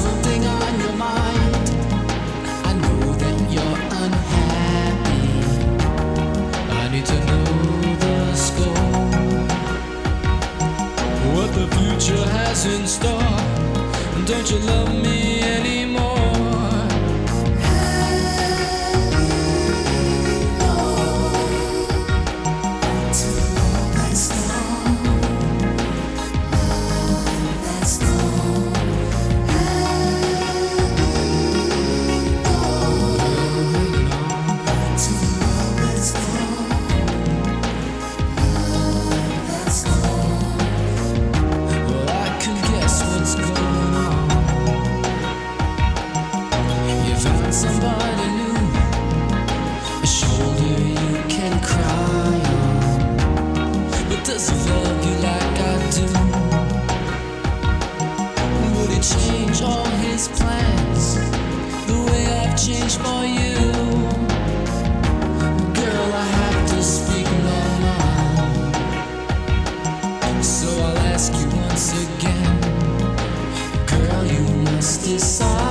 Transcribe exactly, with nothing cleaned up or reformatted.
something on your mind. I know that you're unhappy. I need to know the score. What the future has in store. Don't you love me anymore? Somebody new, a shoulder you can cry on. But does he love you like I do? Would he change all his plans the way I've changed for you? Girl, I have to speak my mind. So I'll ask you once again. Girl, you must decide.